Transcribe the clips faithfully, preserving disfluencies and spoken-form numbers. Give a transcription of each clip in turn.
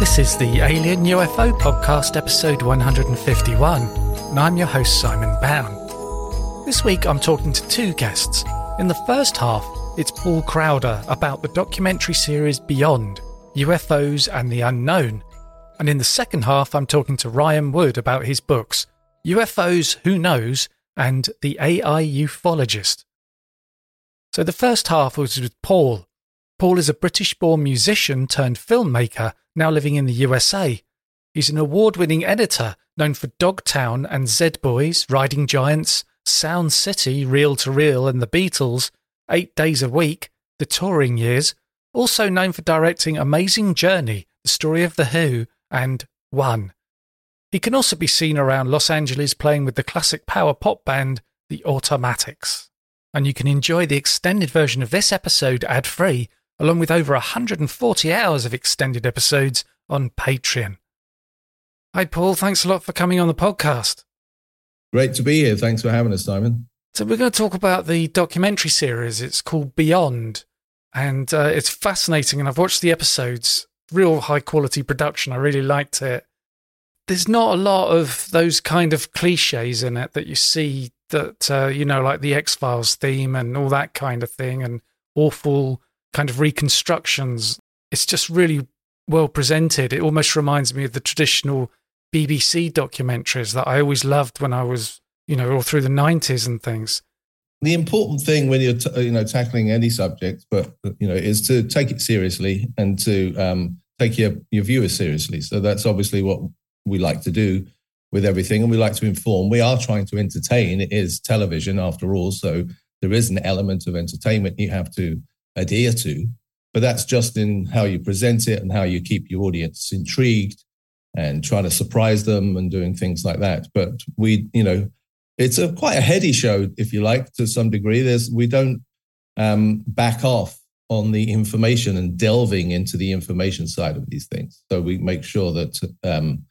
This is the Alien U F O Podcast, episode one hundred fifty-one, and I'm your host, Simon Bown. This week I'm talking to two guests. In the first half, it's Paul Crowder about the documentary series Beyond, U F Os and the Unknown. And in the second half, I'm talking to Ryan Wood about his books, U F Os, Who Knows, and The A I Ufologist. So the first half was with Paul. Paul is a British-born musician turned filmmaker, now living in the U S A. He's an award-winning editor known for Dogtown and Z-Boys, Riding Giants, Sound City, Reel to Reel and The Beatles, Eight Days a Week, The Touring Years, also known for directing Amazing Journey, The Story of the Who, and One. He can also be seen around Los Angeles playing with the classic power pop band, The Automatics. And you can enjoy the extended version of this episode ad-free, along with over one hundred forty hours of extended episodes on Patreon. Hi Paul, thanks a lot for coming on the podcast. Great to be here. Thanks for having us, Simon. So we're going to talk about the documentary series. It's called Beyond, and uh, it's fascinating, and I've watched the episodes. Real high-quality production. I really liked it. There's not a lot of those kind of cliches in it that you see that, uh, you know, like the X-Files theme and all that kind of thing, and awful kind of reconstructions. It's just really well presented. It almost reminds me of the traditional B B C documentaries that I always loved when I was, you know, all through the nineties and things. The important thing when you're, t- you know, tackling any subject, but, you know, is to take it seriously and to um, take your, your viewers seriously. So that's obviously what we like to do with everything. And we like to inform. We are trying to entertain. It is television after all. So there is an element of entertainment you have to adhere to, but that's just in how you present it and how you keep your audience intrigued and trying to surprise them and doing things like that. But we, you know, it's a quite a heady show, if you like, to some degree. There's we don't um, back off on the information and delving into the information side of these things. So we make sure that um,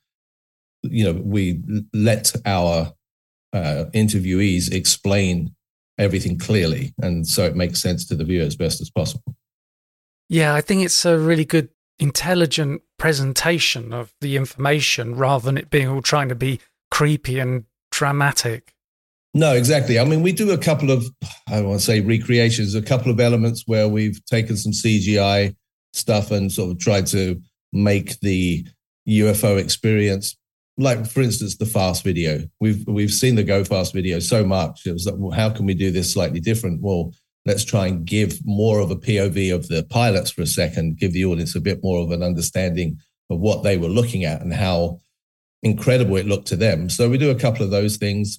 you know we let our uh, interviewees explain everything clearly, and so it makes sense to the viewer as best as possible. Yeah, I think it's a really good, intelligent presentation of the information rather than it being all trying to be creepy and dramatic. No, exactly. I mean, we do a couple of, I don't want to say recreations, a couple of elements where we've taken some C G I stuff and sort of tried to make the U F O experience, like, for instance, the Fast video. We've we've seen the Go Fast video so much. It was like, well, how can we do this slightly different? Well, let's try and give more of a P O V of the pilots for a second, give the audience a bit more of an understanding of what they were looking at and how incredible it looked to them. So we do a couple of those things.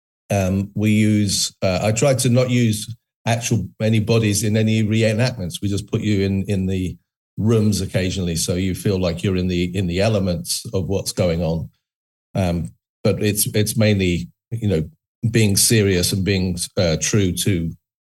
Um, we use, uh, I try to not use actual any bodies in any reenactments. We just put you in in the rooms occasionally, so you feel like you're in the in the elements of what's going on. Um, but it's it's mainly, you know, being serious and being uh, true to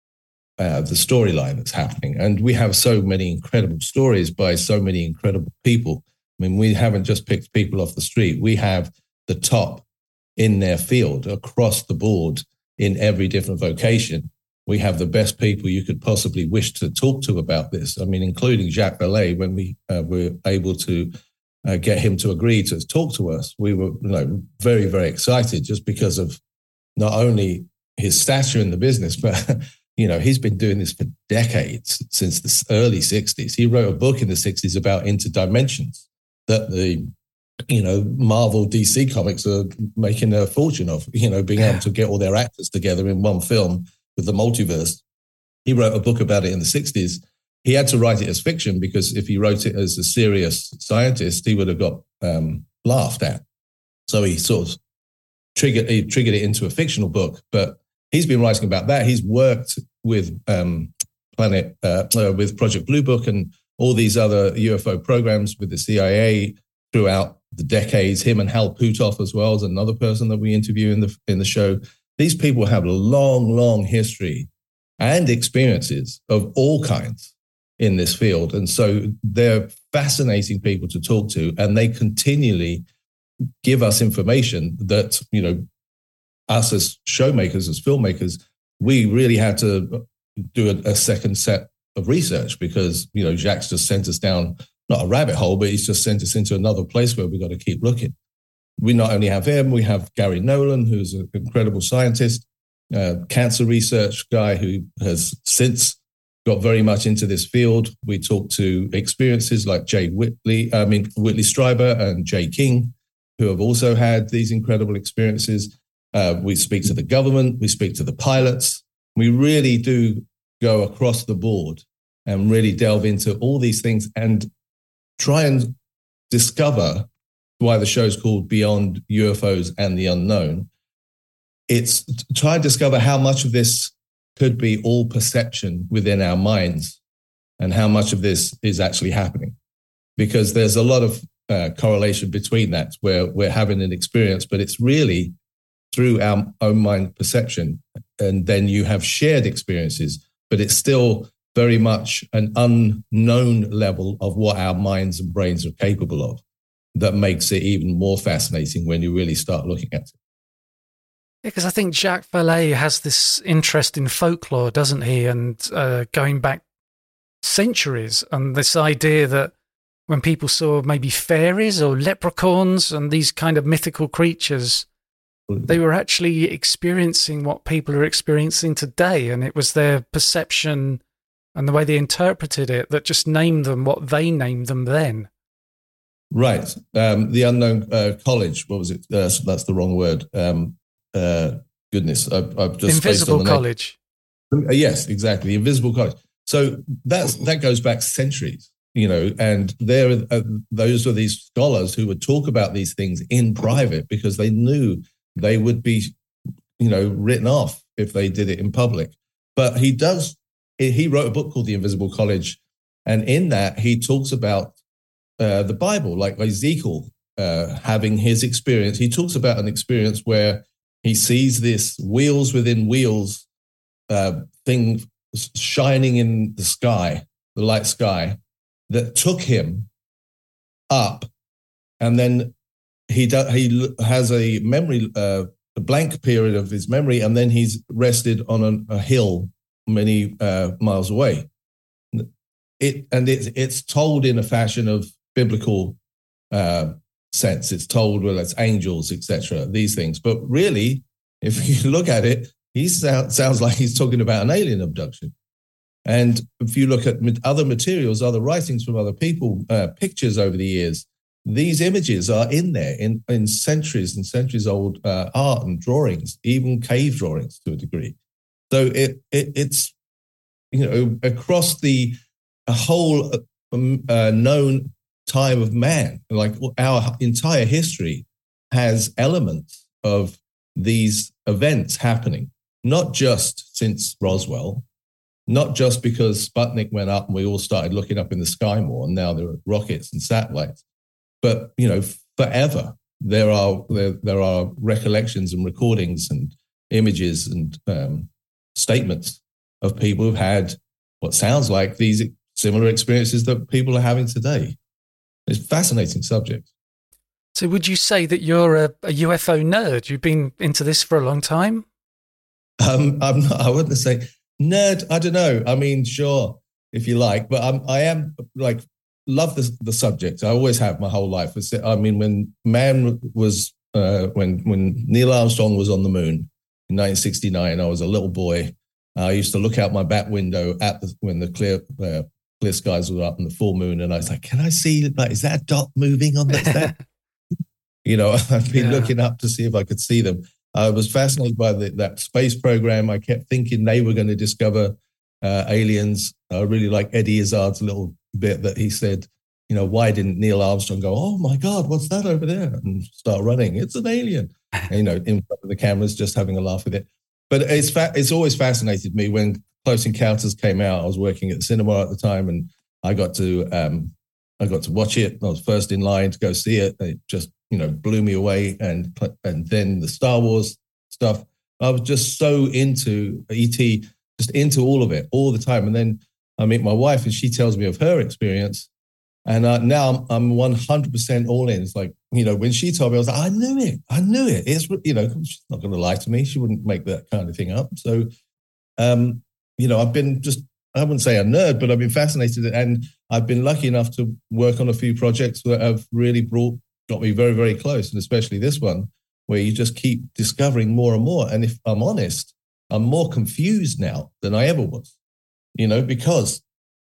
uh, the storyline that's happening. And we have so many incredible stories by so many incredible people. I mean, we haven't just picked people off the street. We have the top in their field across the board in every different vocation. We have the best people you could possibly wish to talk to about this. I mean, including Jacques Vallée, when we uh, were able to Uh, get him to agree to talk to us. We were, you know, very, very excited just because of not only his stature in the business, but, you know, he's been doing this for decades, since the early sixties. He wrote a book in the sixties about interdimensions that the, you know, Marvel D C comics are making a fortune of, you know, being able to get all their actors together in one film with the multiverse. He wrote a book about it in the sixties. He had to write it as fiction because if he wrote it as a serious scientist, he would have got um, laughed at. So he sort of triggered, he triggered it into a fictional book. But he's been writing about that. He's worked with um, Planet, uh, uh, with Project Blue Book and all these other U F O programs with the C I A throughout the decades. Him and Hal Puthoff as well as another person that we interview in the in the show. These people have a long, long history and experiences of all kinds in this field. And so they're fascinating people to talk to, and they continually give us information that, you know, us as showmakers, as filmmakers, we really had to do a, a second set of research because, you know, Jacques just sent us down not a rabbit hole, but he's just sent us into another place where we've got to keep looking. We not only have him, we have Gary Nolan, who's an incredible scientist, uh, cancer research guy who has since got very much into this field. We talk to experiences like Jay Whitley, I mean, Whitley Strieber and Jay King, who have also had these incredible experiences. Uh, we speak to the government, we speak to the pilots. We really do go across the board and really delve into all these things and try and discover why the show's called Beyond U F Os and the Unknown. It's to try and discover how much of this could be all perception within our minds and how much of this is actually happening. Because there's a lot of uh, correlation between that, where we're having an experience, but it's really through our own mind perception. And then you have shared experiences, but it's still very much an unknown level of what our minds and brains are capable of. That makes it even more fascinating when you really start looking at it. Yeah, because I think Jacques Vallée has this interest in folklore, doesn't he? And uh, going back centuries, and this idea that when people saw maybe fairies or leprechauns and these kind of mythical creatures, they were actually experiencing what people are experiencing today. And it was their perception and the way they interpreted it that just named them what they named them then. Right. Um, the unknown uh, college. What was it? Uh, that's the wrong word. Um, uh, goodness, I, I've just Invisible College. Uh, yes, exactly. The Invisible College. So that's that goes back centuries, you know. And there, uh, those are these scholars who would talk about these things in private because they knew they would be, you know, written off if they did it in public. But he does. He wrote a book called The Invisible College, and in that he talks about Uh, the Bible, like Ezekiel uh, having his experience. He talks about an experience where he sees this wheels within wheels uh, thing shining in the sky, the light sky, that took him up. And then he do, he has a memory, uh, a blank period of his memory, and then he's rested on a, a hill many uh, miles away. It and it's it's told in a fashion of biblical uh, sense. It's told, well, it's angels, et cetera, these things. But really, if you look at it, he sound, sounds like he's talking about an alien abduction. And if you look at other materials, other writings from other people, uh, pictures over the years, these images are in there in, in centuries and centuries old uh, art and drawings, even cave drawings to a degree. So it, it it's, you know, across the a whole um, uh, known time of man, like our entire history has elements of these events happening, not just since Roswell, not just because Sputnik went up and we all started looking up in the sky more, and now there are rockets and satellites, but, you know, forever there are there, there are recollections and recordings and images and um, statements of people who've had what sounds like these similar experiences that people are having today. It's a fascinating subject. So would you say that you're a, a U F O nerd? You've been into this for a long time? Um, I'm not, I wouldn't say nerd. I don't know. I mean, sure, if you like, but I'm, I am like, love the, the subject. I always have my whole life. I mean, when man was, uh, when, when Neil Armstrong was on the moon in nineteen sixty-nine, I was a little boy. I used to look out my back window at the, when the clear, uh, clear skies were up in the full moon, and I was like, can I see, like, is that a dot moving on that? You know, I've been yeah. looking up to see if I could see them. I was fascinated by the, that space program. I kept thinking they were going to discover uh, aliens. I really like Eddie Izzard's little bit that he said, you know, why didn't Neil Armstrong go, oh my God, what's that over there? And start running. It's an alien. And, you know, in front of the cameras, just having a laugh with it. But it's fa- it's always fascinated me when Close Encounters came out. I was working at the cinema at the time, and I got to um, I got to watch it. I was first in line to go see it. It just, you know, blew me away. And and then the Star Wars stuff. I was just so into E T, just into all of it all the time. And then I meet my wife, and she tells me of her experience. And uh, now I'm, I'm one hundred percent all in. It's like, you know, when she told me, I was like, I knew it. I knew it. It's, you know, she's not going to lie to me. She wouldn't make that kind of thing up. So, um, you know, I've been just I wouldn't say a nerd, but I've been fascinated. And I've been lucky enough to work on a few projects that have really brought, got me very, very close. And especially this one, where you just keep discovering more and more. And if I'm honest, I'm more confused now than I ever was, you know, because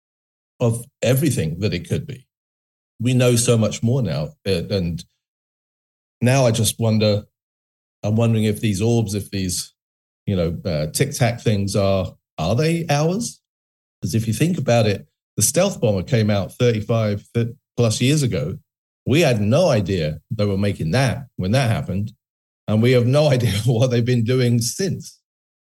of everything that it could be. We know so much more now. And now I just wonder, I'm wondering if these orbs, if these, you know, uh, tic-tac things are, are they ours? Because if you think about it, the stealth bomber came out thirty-five plus years ago. We had no idea they were making that when that happened. And we have no idea what they've been doing since.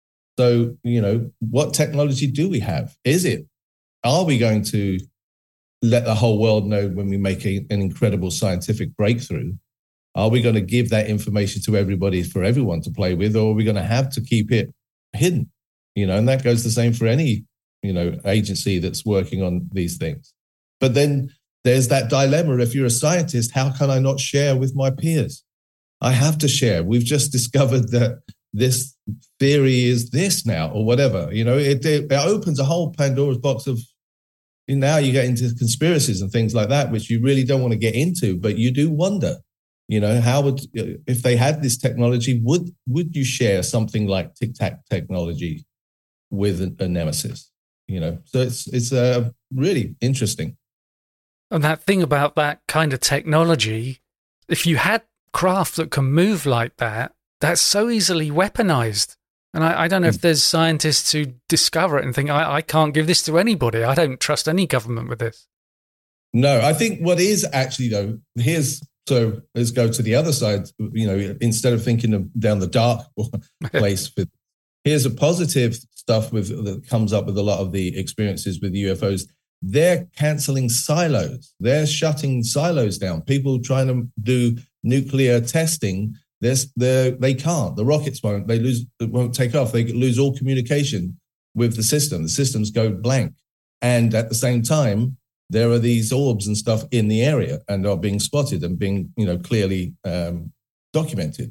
So, you know, what technology do we have? Is it, are we going to let the whole world know when we make a, an incredible scientific breakthrough? Are we going to give that information to everybody for everyone to play with, or are we going to have to keep it hidden? You know, and that goes the same for any, you know, agency that's working on these things. But then there's that dilemma. If you're a scientist, how can I not share with my peers? I have to share. We've just discovered that this theory is this now, or whatever. You know, it, it, it opens a whole Pandora's box of, now you get into conspiracies and things like that, which you really don't want to get into, but you do wonder, you know, how would, if they had this technology, would would you share something like tic-tac technology with a, a nemesis? You know, so it's it's uh, really interesting. And that thing about that kind of technology, if you had craft that can move like that, that's so easily weaponized. And I, I don't know if there's scientists who discover it and think, I, I can't give this to anybody. I don't trust any government with this. No, I think what is actually, though, here's, so let's go to the other side, you know, instead of thinking of down the dark place, with, here's a positive stuff with that comes up with a lot of the experiences with U F Os. They're canceling silos. They're shutting silos down. People trying to do nuclear testing, There's, they can't. The rockets won't. They lose. It won't take off. They lose all communication with the system. The systems go blank. And at the same time, there are these orbs and stuff in the area and are being spotted and being, you know, clearly um, documented.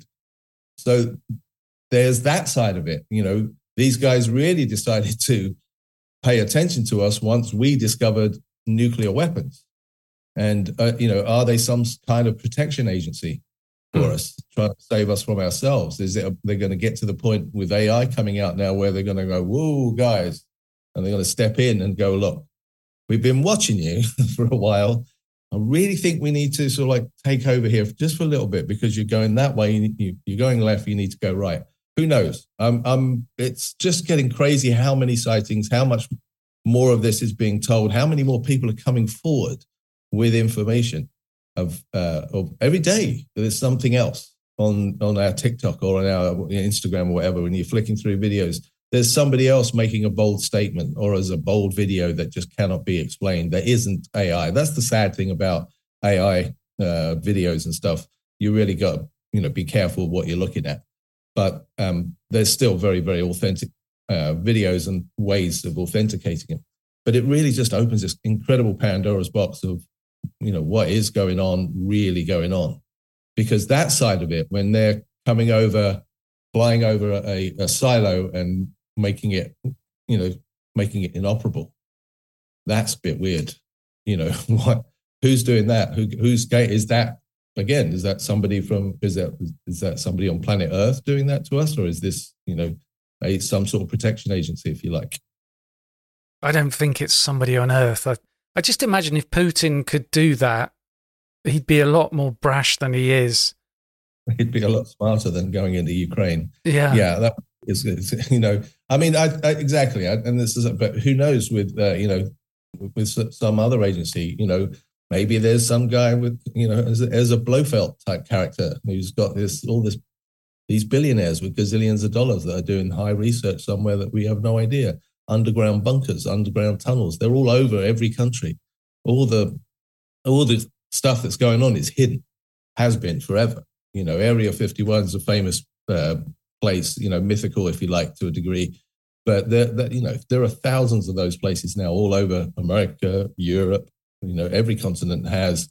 So there's that side of it. You know, these guys really decided to pay attention to us once we discovered nuclear weapons. And uh, you know, are they some kind of protection agency for us, trying to save us from ourselves? Is it, they're going to get to the point with A I coming out now where they're going to go, whoa, guys, and they're going to step in and go, look, we've been watching you for a while. I really think we need to sort of like take over here just for a little bit, because you're going that way, you, you're going left, you need to go right. Who knows? Um, um, it's just getting crazy how many sightings, how much more of this is being told, how many more people are coming forward with information. Of, uh, of every day there's something else on, on our TikTok or on our Instagram or whatever. When you're flicking through videos, there's somebody else making a bold statement or as a bold video that just cannot be explained. There isn't A I. That's the sad thing about A I uh, videos and stuff. You really got to, you know, be careful what you're looking at. But um, there's still very, very authentic uh, videos and ways of authenticating it. But it really just opens this incredible Pandora's box of, you know, what is going on, really going on. Because that side of it, when they're coming over, flying over a, a silo and making it, you know, making it inoperable, that's a bit weird. You know, what? Who's doing that? Who, who's is that? Again, is that somebody from? Is that is that somebody on planet Earth doing that to us, or is this, you know, a some sort of protection agency, if you like? I don't think it's somebody on Earth. I, I just imagine if Putin could do that, he'd be a lot more brash than he is. He'd be a lot smarter than going into Ukraine. Yeah, yeah, that is, you know. I mean, I, I exactly, I, and this is, but who knows with uh, you know, with some other agency, you know, maybe there's some guy with, you know, as a, as a Blofeld type character who's got this all this these billionaires with gazillions of dollars that are doing high research somewhere that we have no idea. Underground bunkers, underground tunnels, they're all over every country. All the all the stuff that's going on is hidden, has been forever. You know, Area fifty-one is a famous uh, place, you know, mythical, if you like, to a degree. But, there, there, you know, there are thousands of those places now all over America, Europe. You know, every continent has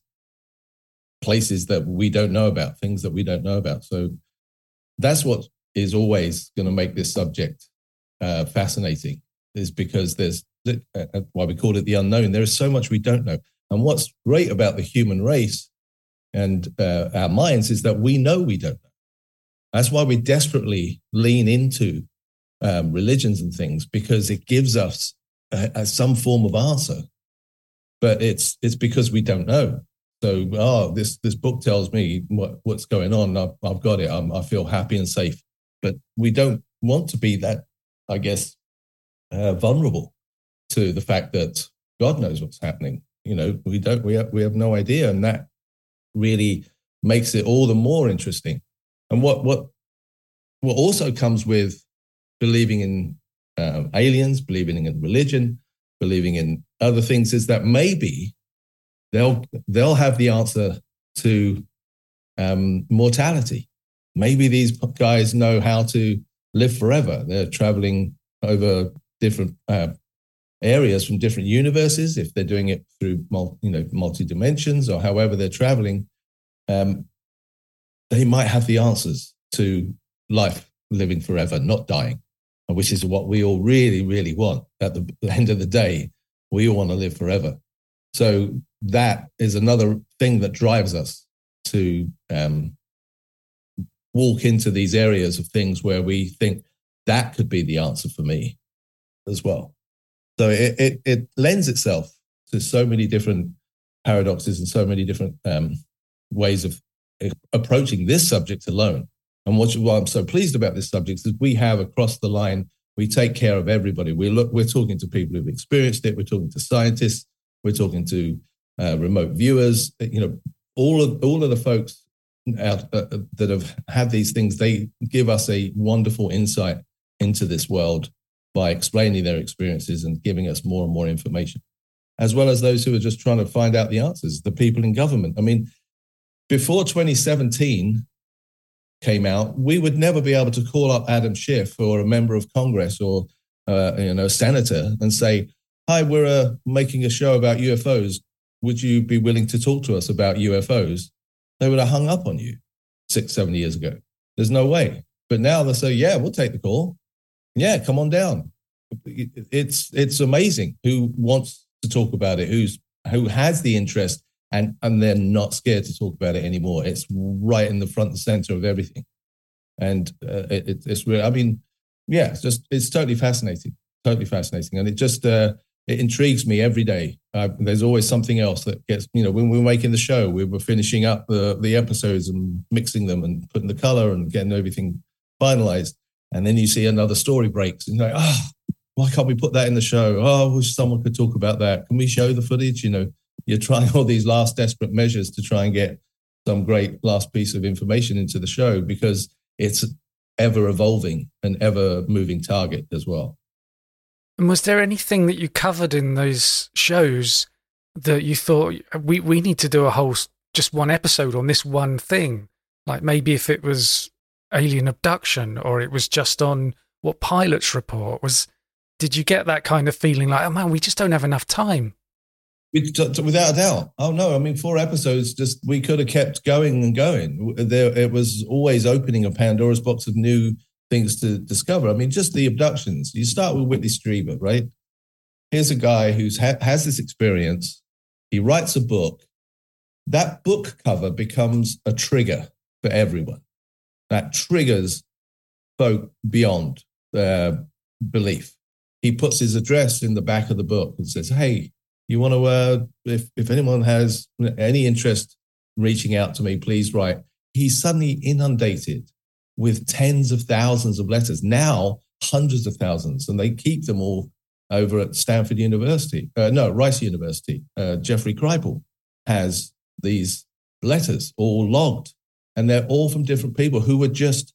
places that we don't know about, things that we don't know about. So that's what is always going to make this subject uh, fascinating, is because there's uh, why we call it the unknown. There is so much we don't know. And what's great about the human race and uh, our minds is that we know we don't know. That's why we desperately lean into um, religions and things, because it gives us a, a, some form of answer. But it's it's because we don't know. So, oh, this this book tells me what, what's going on. I've, I've got it. I'm, I feel happy and safe. But we don't want to be that, I guess, uh, vulnerable to the fact that God knows what's happening. You know, we don't. We have, we have no idea, and that really makes it all the more interesting. And what what what also comes with believing in uh, aliens, believing in religion, believing in other things is that maybe they'll they'll have the answer to um, mortality. Maybe these guys know how to live forever. They're traveling over different uh, areas from different universes. If they're doing it through multi, you know multi dimensions or however they're traveling, um, they might have the answers to life, living forever, not dying, which is what we all really, really want. At the, the end of the day, we all want to live forever. So that is another thing that drives us to um, walk into these areas of things where we think that could be the answer for me as well. So it it, it lends itself to so many different paradoxes and so many different um, ways of approaching this subject alone. And what, why I'm so pleased about this subject is we have across the line, we take care of everybody. We look, we're talking to people who've experienced it. We're talking to scientists. We're talking to uh, remote viewers. You know, all of all of the folks out uh, that have had these things. They give us a wonderful insight into this world by explaining their experiences and giving us more and more information, as well as those who are just trying to find out the answers. The people in government. I mean, before twenty seventeen came out, we would never be able to call up Adam Schiff or a member of Congress or uh, you know, a senator and say, hi, we're uh, making a show about U F Os. Would you be willing to talk to us about U F Os? They would have hung up on you six, seven years ago. There's no way. But now they say, yeah, we'll take the call. Yeah, come on down. It's it's amazing who wants to talk about it, who's who has the interest, and, and they're not scared to talk about it anymore. It's right in the front and center of everything. And uh, it, it's really, I mean, yeah, it's just, it's totally fascinating, totally fascinating. And it just, uh, it intrigues me every day. Uh, there's always something else that gets, you know, when we were making the show, we were finishing up the, the episodes and mixing them and putting the color and getting everything finalized. And then you see another story breaks and you're like, oh, why can't we put that in the show? Oh, I wish someone could talk about that. Can we show the footage? You know, you're trying all these last desperate measures to try and get some great last piece of information into the show because it's ever evolving and ever moving target as well. And was there anything that you covered in those shows that you thought we, we need to do a whole, just one episode on this one thing? Like maybe if it was alien abduction or it was just on what pilots report was, did you get that kind of feeling like, oh man, we just don't have enough time? Without a doubt. Oh no, I mean, four episodes, just we could have kept going and going. There, it was always opening a Pandora's box of new things to discover. I mean, just the abductions. You start with Whitley Strieber, right? Here's a guy who's ha- has this experience. He writes a book. That book cover becomes a trigger for everyone. That triggers folk beyond their belief. He puts his address in the back of the book and says, hey, you want to, uh, if, if anyone has any interest in reaching out to me, please write. He's suddenly inundated with tens of thousands of letters, now hundreds of thousands, and they keep them all over at Stanford University. Uh, no, Rice University. Uh, Jeffrey Kripal has these letters all logged, and they're all from different people who were just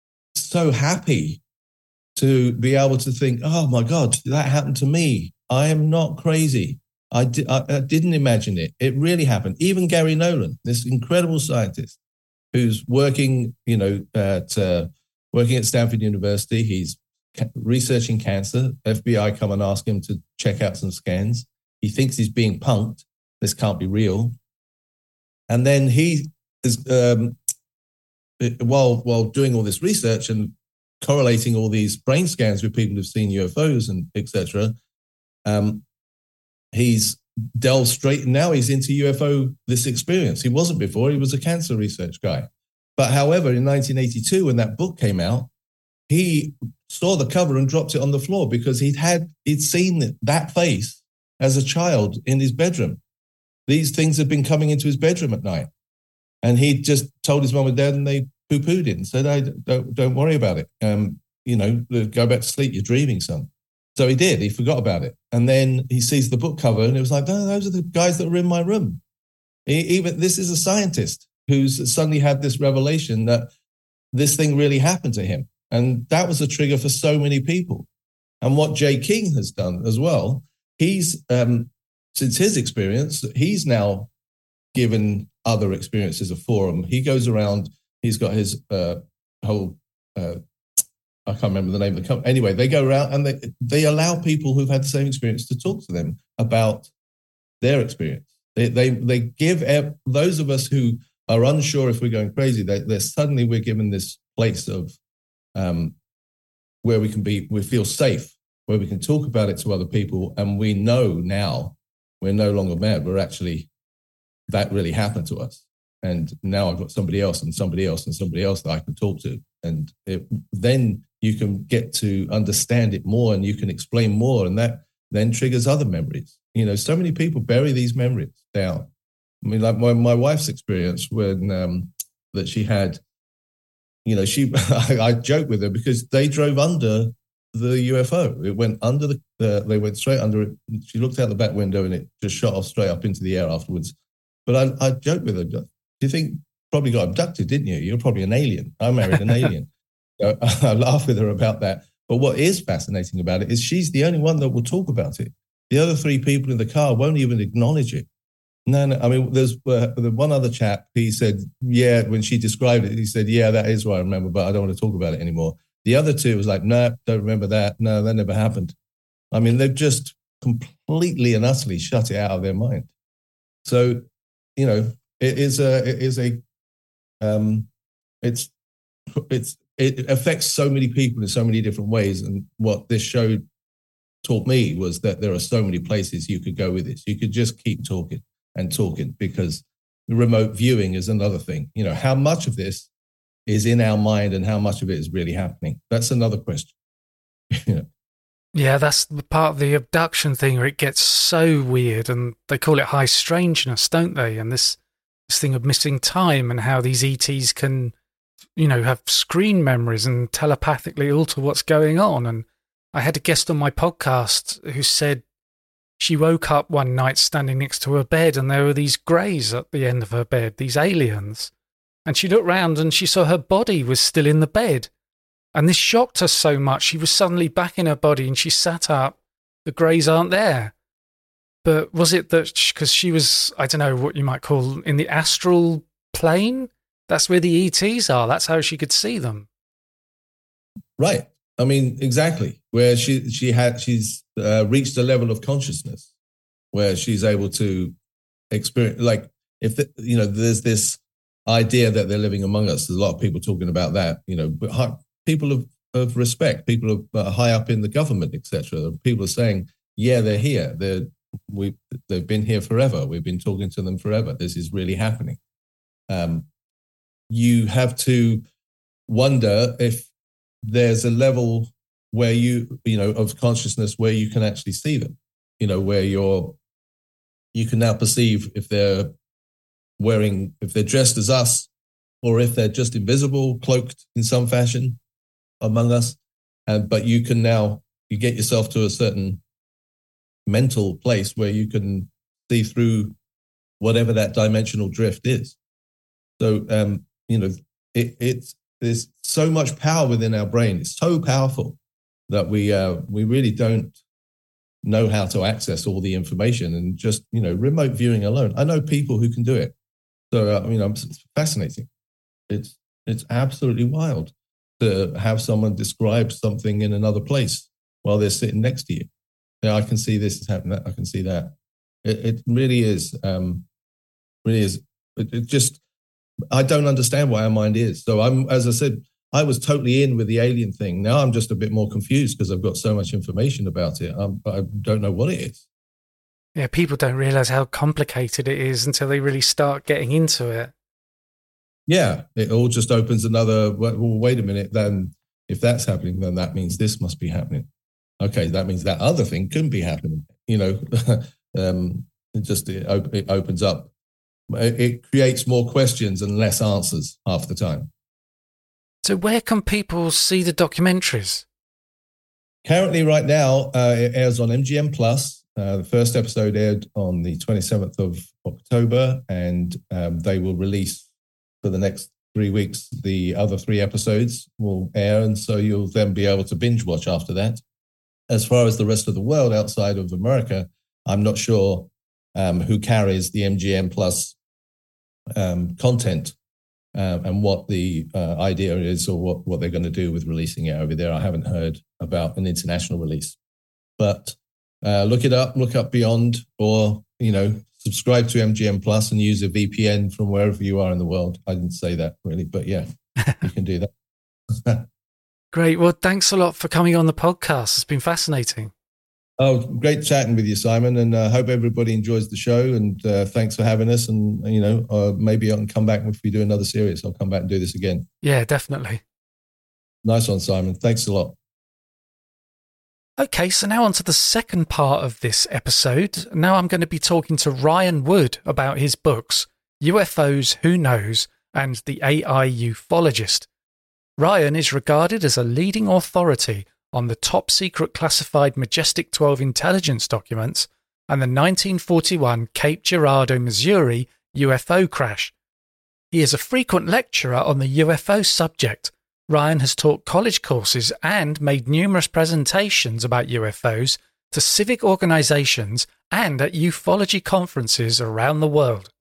so happy to be able to think, oh my God, that happened to me. I am not crazy. I, di- I, I didn't imagine it. It really happened. Even Gary Nolan, this incredible scientist who's working, you know, at uh, working at Stanford University. He's ca- researching cancer. F B I come and ask him to check out some scans. He thinks he's being punked. This can't be real. And then he is, um, while while doing all this research and correlating all these brain scans with people who've seen U F Os and et cetera, Um, he's delved straight, now he's into U F O, this experience. He wasn't before, he was a cancer research guy. But however, in nineteen eighty-two, when that book came out, he saw the cover and dropped it on the floor because he'd had, he'd seen that face as a child in his bedroom. These things had been coming into his bedroom at night. And he just told his mom and dad, and they poo-pooed it and said, I don't, don't worry about it. Um, you know, go back to sleep, you're dreaming, son. So he did, he forgot about it. And then he sees the book cover and it was like, no, those are the guys that were in my room. He, even this is a scientist who's suddenly had this revelation that this thing really happened to him. And that was a trigger for so many people. And what Jay King has done as well, he's, um, since his experience, he's now given other experiences a forum. He goes around, he's got his uh, whole, uh, I can't remember the name of the company. Anyway, they go around and they, they allow people who've had the same experience to talk to them about their experience. They they, they give those of us who are unsure if we're going crazy, they, they're suddenly we're given this place of um, where we can be, we feel safe, where we can talk about it to other people. And we know now we're no longer mad. We're actually, that really happened to us. And now I've got somebody else and somebody else and somebody else that I can talk to. And it, then you can get to understand it more and you can explain more. And that then triggers other memories. You know, so many people bury these memories down. I mean, like my, my wife's experience when um, that she had, you know, she, I, I joke with her because they drove under the U F O. It went under the, uh, they went straight under it. She looked out the back window and it just shot off straight up into the air afterwards. But I, I joke with her, do you think probably got abducted, didn't you? You're probably an alien. I married an alien. So I laugh with her about that. But what is fascinating about it is she's the only one that will talk about it. The other three people in the car won't even acknowledge it. No, no. I mean, there's uh, the one other chap, he said, yeah, when she described it, he said, yeah, that is what I remember, but I don't want to talk about it anymore. The other two was like, no, don't remember that. No, that never happened. I mean, they've just completely and utterly shut it out of their mind. So, you know, it is a, it is a, um, it's, it's, it affects so many people in so many different ways. And what this show taught me was that there are so many places you could go with this. You could just keep talking and talking because remote viewing is another thing. You know, how much of this is in our mind and how much of it is really happening? That's another question. Yeah. Yeah, that's the part of the abduction thing where it gets so weird, and they call it high strangeness, don't they? And this this thing of missing time and how these E Ts can, you know, have screen memories and telepathically alter what's going on. And I had a guest on my podcast who said she woke up one night standing next to her bed and there were these greys at the end of her bed, these aliens. And she looked round and she saw her body was still in the bed. And this shocked her so much. She was suddenly back in her body and she sat up. The greys aren't there. But was it that because she was, I don't know what you might call in the astral plane? That's where the E Ts are. That's how she could see them. Right. I mean, exactly. Where she she had she's uh, reached a level of consciousness where she's able to experience. Like if the, you know, there's this idea that they're living among us. There's a lot of people talking about that. You know, but high, people of, of respect, people of, uh, high up in the government, et cetera. People are saying, yeah, they're here. They're we they've been here forever. We've been talking to them forever. This is really happening. Um, you have to wonder if there's a level where you, you know, of consciousness where you can actually see them, you know, where you're, you can now perceive if they're wearing, if they're dressed as us or if they're just invisible, cloaked in some fashion among us. And, but you can now, you get yourself to a certain mental place where you can see through whatever that dimensional drift is. So, um, you know, it, it's, there's so much power within our brain. It's so powerful that we uh, we really don't know how to access all the information. And just, you know, remote viewing alone. I know people who can do it. So, uh, you know, it's fascinating. It's it's absolutely wild to have someone describe something in another place while they're sitting next to you. Yeah, I can see this is happening. I can see that. It, it really is. Um, really is. It, it just. I don't understand what our mind is. So I'm, as I said, I was totally in with the alien thing. Now I'm just a bit more confused because I've got so much information about it. I'm, I don't know what it is. Yeah, people don't realize how complicated it is until they really start getting into it. Yeah, it all just opens another, well, wait a minute, then if that's happening, then that means this must be happening. Okay, that means that other thing couldn't be happening. You know, um, it just it, op- it opens up. It, it creates more questions and less answers half the time. So where can people see the documentaries? Currently, right now, uh, it airs on M G M Plus. Uh, the first episode aired on the twenty-seventh of October, and um, they will release for the next three weeks. The other three episodes will air, and so you'll then be able to binge watch after that. As far as the rest of the world outside of America, I'm not sure um, who carries the M G M Plus um, content uh, and what the uh, idea is or what, what they're going to do with releasing it over there. I haven't heard about an international release, but uh, look it up, look up Beyond, or, you know, subscribe to M G M Plus and use a V P N from wherever you are in the world. I didn't say that really, but yeah, you can do that. Great. Well, thanks a lot for coming on the podcast. It's been fascinating. Oh, great chatting with you, Simon, and I uh, hope everybody enjoys the show. And uh, thanks for having us. And, you know, uh, maybe I can come back if we do another series. I'll come back and do this again. Yeah, definitely. Nice one, Simon. Thanks a lot. Okay, so now on to the second part of this episode. Now I'm going to be talking to Ryan Wood about his books, U F Os, Who Knows, and The A I Ufologist. Ryan is regarded as a leading authority on the top-secret classified Majestic twelve intelligence documents and the nineteen forty-one Cape Girardeau, Missouri U F O crash. He is a frequent lecturer on the U F O subject. Ryan has taught college courses and made numerous presentations about U F Os to civic organizations and at ufology conferences around the world.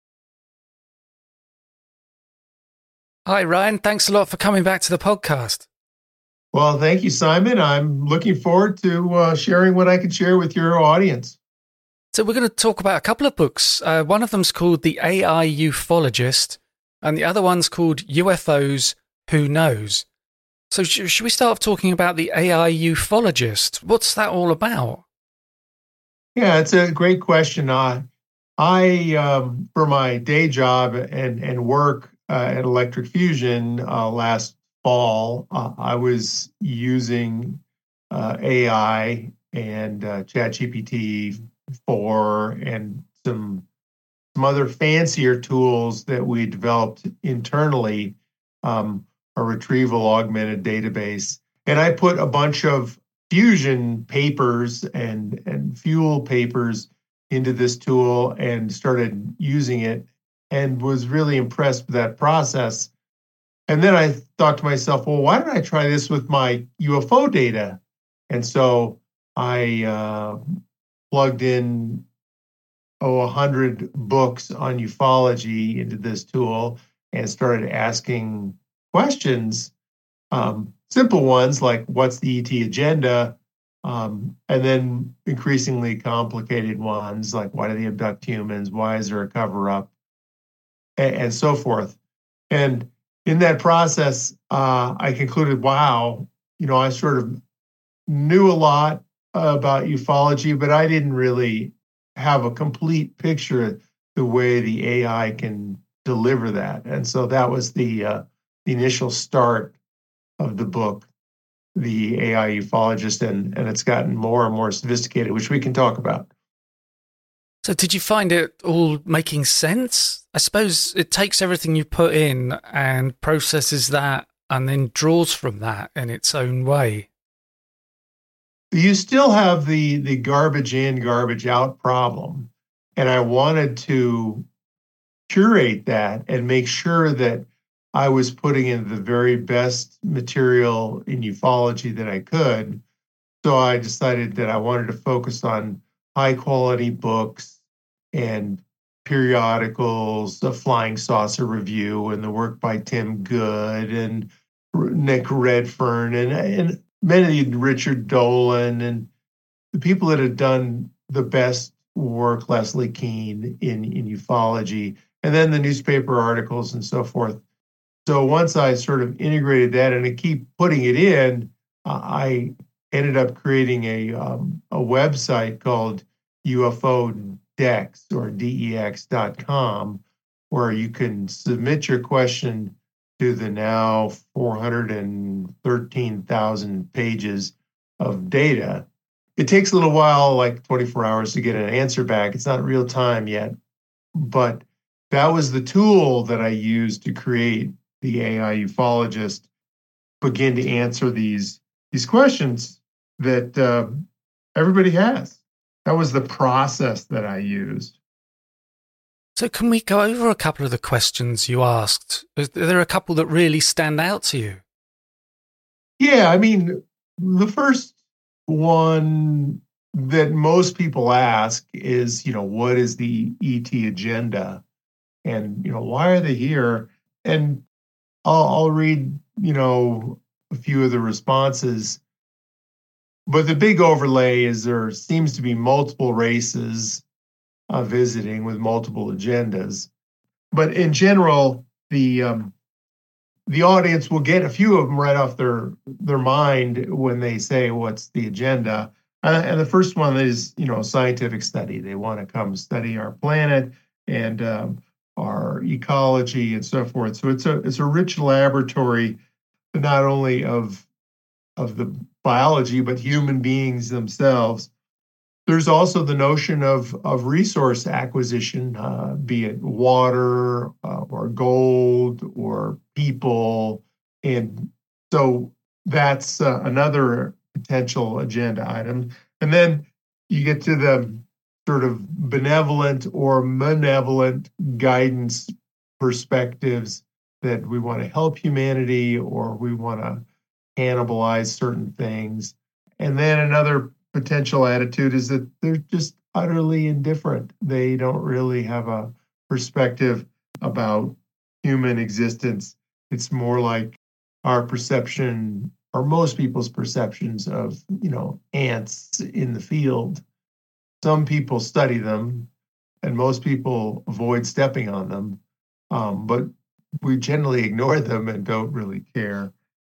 Hi, Ryan. Thanks a lot for coming back to the podcast. Well, thank you, Simon. I'm looking forward to uh, sharing what I can share with your audience. So we're going to talk about a couple of books. Uh, one of them's called The A I Ufologist, and the other one's called U F Os, Who Knows? So sh- should we start off talking about the A I Ufologist? What's that all about? Yeah, it's a great question. Uh, I, um, for my day job and, and work uh, at Electric Fusion uh, last fall, uh, I was using uh, A I and uh, ChatGPT four and some, some other fancier tools that we developed internally, um, a retrieval augmented database. And I put a bunch of fusion papers and, and fuel papers into this tool and started using it and was really impressed with that process. And then I thought to myself, well, why don't I try this with my U F O data? And so I uh, plugged in, oh, one hundred books on ufology into this tool and started asking questions, um, simple ones like what's the E T agenda, um, and then increasingly complicated ones like why do they abduct humans, why is there a cover-up, and, and so forth. And in that process, uh, I concluded, wow, you know, I sort of knew a lot about ufology, but I didn't really have a complete picture of the way the A I can deliver that. And so that was the uh, the initial start of the book, The A I Ufologist, and, and it's gotten more and more sophisticated, which we can talk about. So did you find it all making sense? I suppose it takes everything you put in and processes that and then draws from that in its own way. You still have the, the garbage in, garbage out problem. And I wanted to curate that and make sure that I was putting in the very best material in ufology that I could. So I decided that I wanted to focus on high quality books and periodicals, the Flying Saucer Review and the work by Tim Good and Nick Redfern and, and many, Richard Dolan, and the people that had done the best work, Leslie Kean in, in ufology, and then the newspaper articles and so forth. So once I sort of integrated that and I keep putting it in, uh, I ended up creating a um, a website called U F O Dex or dex dot com, where you can submit your question to the now four hundred thirteen thousand pages of data. It takes a little while, like twenty-four hours, to get an answer back. It's not real time yet, but that was the tool that I used to create the A I ufologist, begin to answer these these questions that uh, everybody has. That was the process that I used. So can we go over a couple of the questions you asked? Are there a couple that really stand out to you? Yeah, I mean, the first one that most people ask is, you know, what is the E T agenda? And, you know, why are they here? And I'll, I'll read, you know, a few of the responses. But the big overlay is there seems to be multiple races uh, visiting with multiple agendas. But in general, the um, the audience will get a few of them right off their their mind when they say, "What's the agenda?" Uh, and the first one is, you know, scientific study. They want to come study our planet and um, our ecology and so forth. So it's a it's a rich laboratory, not only of of the biology, but human beings themselves. There's also the notion of, of resource acquisition, uh, be it water uh, or gold or people. And so that's uh, another potential agenda item. And then you get to the sort of benevolent or malevolent guidance perspectives that we want to help humanity or we want to cannibalize certain things. And then another potential attitude is that they're just utterly indifferent. They don't really have a perspective about human existence. It's more like our perception, or most people's perceptions of, you know, ants in the field. Some people study them, and most people avoid stepping on them, um, but we generally ignore them and don't really care.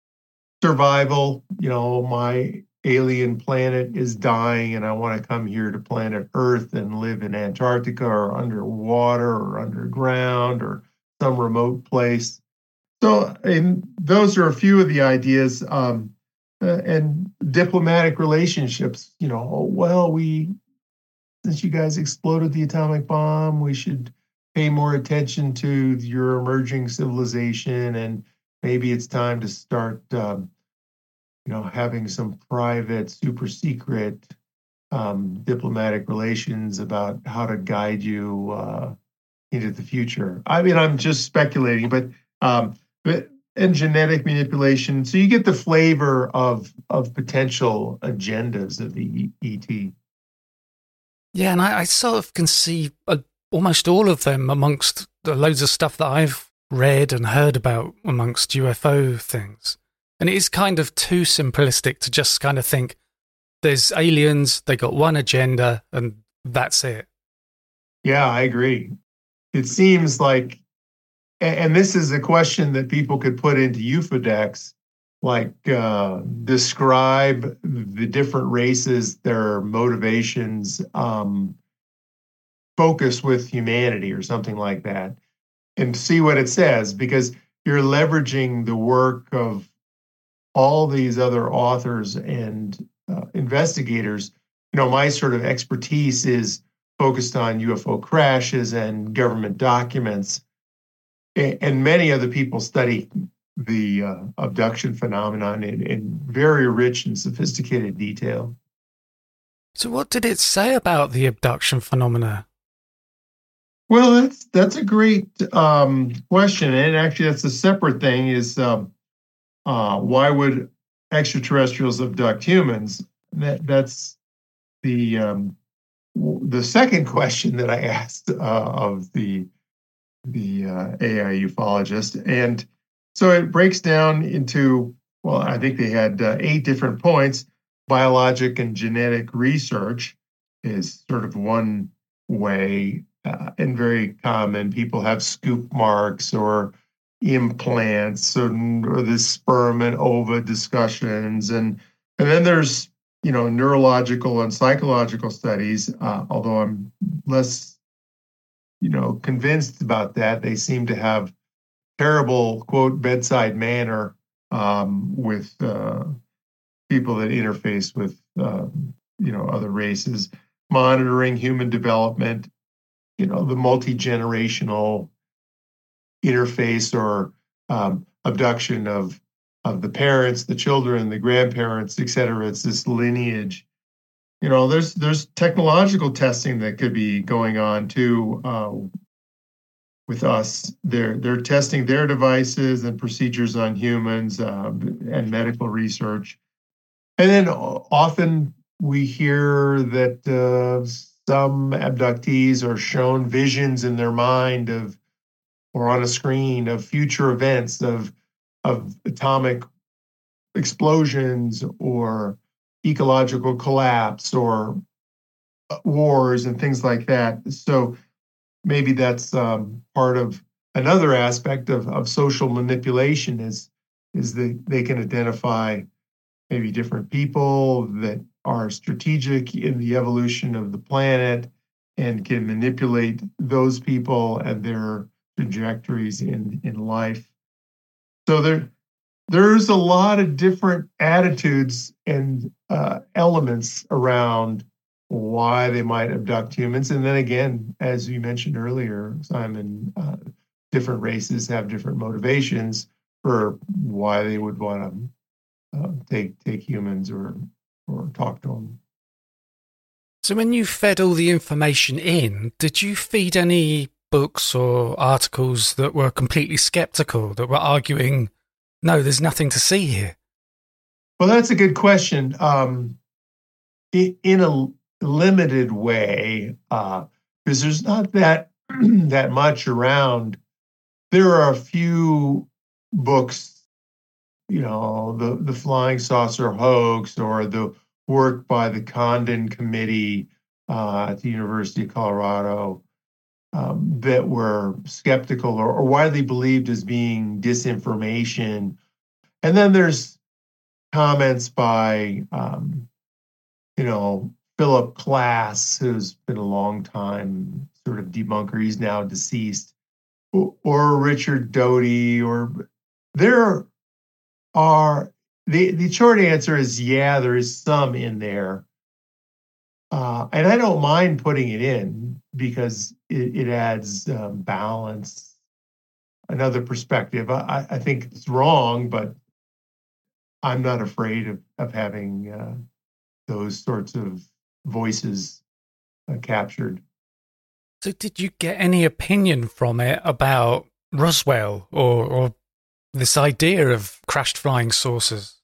Survival, you know, my alien planet is dying and I want to come here to planet Earth and live in Antarctica or underwater or underground or some remote place. So, and those are a few of the ideas. Um, uh, and diplomatic relationships, you know, oh, well, we, since you guys exploded the atomic bomb, we should pay more attention to your emerging civilization, and maybe it's time to start um, you know, having some private, super secret um, diplomatic relations about how to guide you uh, into the future. I mean, I'm just speculating, but um, but and genetic manipulation. So you get the flavor of of potential agendas of the E T. Yeah, and I, I sort of can see uh, almost all of them amongst the loads of stuff that I've read and heard about amongst U F O things. And it is kind of too simplistic to just kind of think there's aliens, they got one agenda, and that's it. Yeah, I agree. It seems like, and this is a question that people could put into UFODEX, like uh, describe the different races, their motivations, um, focus with humanity or something like that, and see what it says, because you're leveraging the work of all these other authors and uh, investigators. You know, my sort of expertise is focused on U F O crashes and government documents. A- and many other people study the uh, abduction phenomenon in, in very rich and sophisticated detail. So what did it say about the abduction phenomena? Well, that's that's a great um, question. And actually, that's a separate thing is, um, Uh, why would extraterrestrials abduct humans? That that's the um, w- the second question that I asked uh, of the the uh, A I ufologist, and so it breaks down into, well, I think they had uh, eight different points. Biologic and genetic research is sort of one way, uh, and very common. People have scoop marks or implants and or the sperm and ova discussions, and and then there's you know neurological and psychological studies. Uh, although I'm less you know convinced about that, they seem to have terrible quote bedside manner um, with uh, people that interface with uh, you know other races, monitoring human development, you know the multi-generational interface or um, abduction of of the parents, the children, the grandparents, et cetera. It's this lineage. You know, there's there's technological testing that could be going on too uh, with us. They're they're testing their devices and procedures on humans uh, and medical research. And then often we hear that uh, some abductees are shown visions in their mind of or on a screen of future events of of atomic explosions or ecological collapse or wars and things like that. So maybe that's um, part of another aspect of, of social manipulation is is that they can identify maybe different people that are strategic in the evolution of the planet and can manipulate those people and their trajectories in, in life. So there, there's a lot of different attitudes and uh, elements around why they might abduct humans. And then again, as you mentioned earlier, Simon, uh, different races have different motivations for why they would want to uh, take take humans or or talk to them. So when you fed all the information in, did you feed any books or articles that were completely skeptical, that were arguing, no, there's nothing to see here? Well, that's a good question. Um, in a limited way, uh, because there's not that that much around. There are a few books, you know, the the Flying Saucer Hoax or the work by the Condon Committee uh, at the University of Colorado um, that were skeptical or, or widely believed as being disinformation. And then there's comments by, um, you know, Philip Klass, who's been a long time sort of debunker. He's now deceased, or, or Richard Doty, or there are the the short answer is yeah, there is some in there, uh, and I don't mind putting it in because it, it adds um, balance, another perspective. I, I think it's wrong, but I'm not afraid of of having uh, those sorts of voices uh, captured. So did you get any opinion from it about Roswell or, or this idea of crashed flying saucers?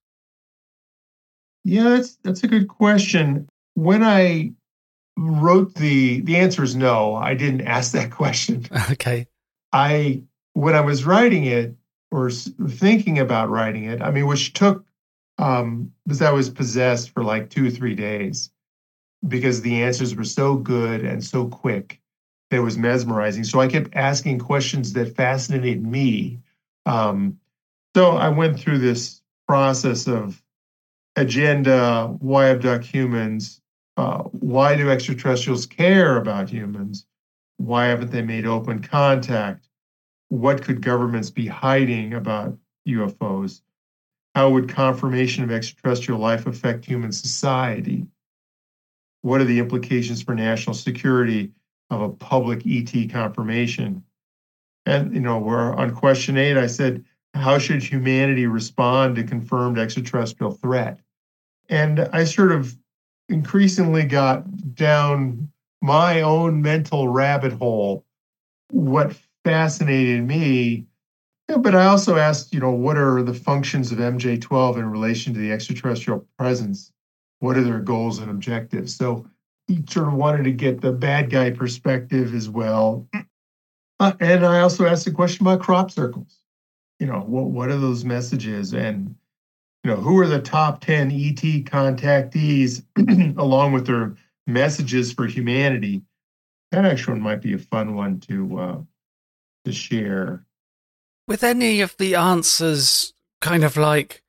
Yeah, that's that's a good question. When I wrote the the answer is no, I didn't ask that question. Okay. I when I was writing it or thinking about writing it, I mean, which took um, because I was possessed for like two or three days because the answers were so good and so quick that it was mesmerizing. So I kept asking questions that fascinated me. Um, so I went through this process of agenda, why abduct humans, uh, why do extraterrestrials care about humans, why haven't they made open contact, what could governments be hiding about U F Os, how would confirmation of extraterrestrial life affect human society, what are the implications for national security of a public E T confirmation. And, you know, we're on question eight, I said, how should humanity respond to confirmed extraterrestrial threat? And I sort of increasingly got down my own mental rabbit hole, what fascinated me. But I also asked, you know, what are the functions of M J twelve in relation to the extraterrestrial presence? What are their goals and objectives? So he sort of wanted to get the bad guy perspective as well. Uh, and I also asked a question about crop circles. You know, what, what are those messages? And, you know, who are the top ten E T contactees along with their messages for humanity? That actually might be a fun one to uh, to share. with any of the answers kind of like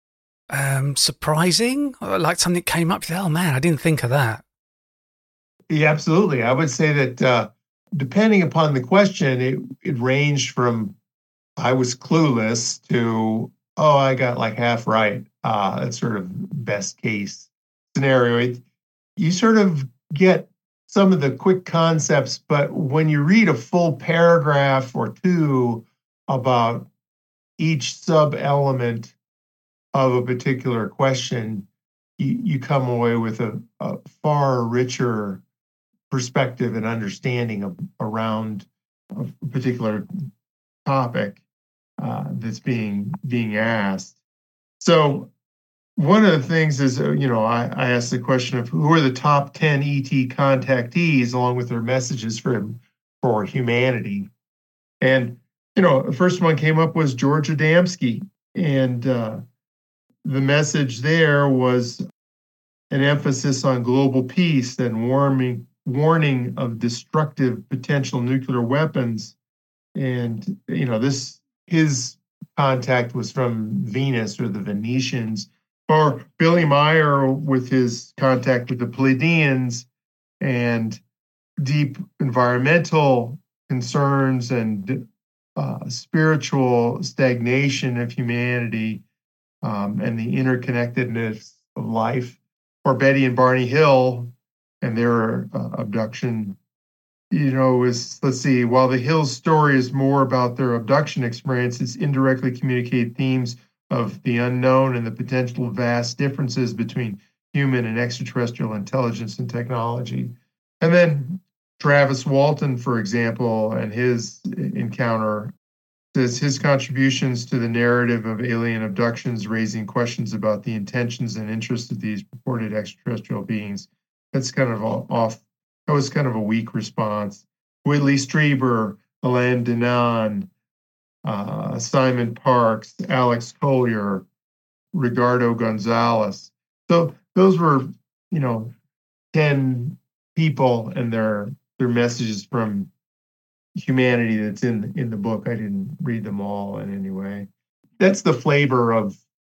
um, surprising, or like something came up? Oh man, I didn't think of that. Yeah, absolutely. I would say that uh, depending upon the question, it it ranged from I was clueless to, oh, I got like half right. Uh, that's sort of best case scenario. It, you sort of get some of the quick concepts, but when you read a full paragraph or two about each sub element of a particular question, you, you come away with a, a far richer perspective and understanding of around a particular topic uh, that's being being asked. So one of the things is, uh, you know, I, I asked the question of who are the top ten E T contactees along with their messages for for humanity. And, you know, the first one came up was George Adamski. And uh, the message there was an emphasis on global peace and warming, warning of destructive potential nuclear weapons. And, you know, this, his contact was from Venus or the Venetians, or Billy Meyer with his contact with the Pleiadians and deep environmental concerns and uh, spiritual stagnation of humanity um, and the interconnectedness of life. Or Betty and Barney Hill and their uh, abduction, you know, is, let's see, while the Hill's story is more about their abduction experiences, indirectly communicate themes of the unknown and the potential vast differences between human and extraterrestrial intelligence and technology. And then Travis Walton, for example, and his encounter says his contributions to the narrative of alien abductions, raising questions about the intentions and interests of these purported extraterrestrial beings. That's kind of off. That was kind of a weak response. Whitley Strieber, Alain Denon, uh, Simon Parks, Alex Collier, Ricardo Gonzalez. So those were, you know, ten people and their their messages from humanity that's in in the book. I didn't read them all in any way. That's the flavor of